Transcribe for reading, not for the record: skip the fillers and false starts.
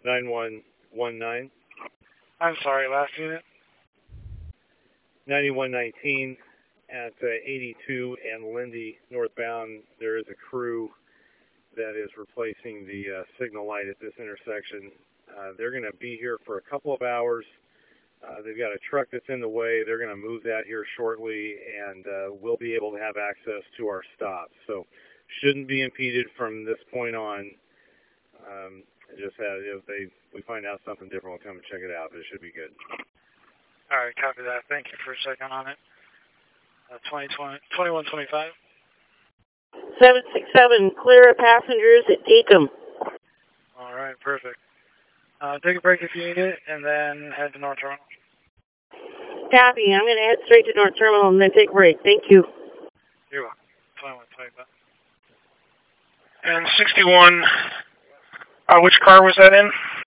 9119. I'm sorry, last unit. 9119 at 82 and Lindy northbound. There is a crew that is replacing the signal light at this intersection. They're going to be here for a couple of hours. They've got a truck that's in the way. They're going to move that here shortly, and we'll be able to have access to our stop. So shouldn't be impeded from this point on. Just if we find out something different, we'll come and check it out, but it should be good. All right, copy that. Thank you for checking on it. 2125. 767, clear of passengers at Deacom. All right, perfect. Take a break if you need it, and then head to North Terminal. Copy. I'm going to head straight to North Terminal and then take a break. Thank you. You're welcome. 2125. And 61, which car was that in?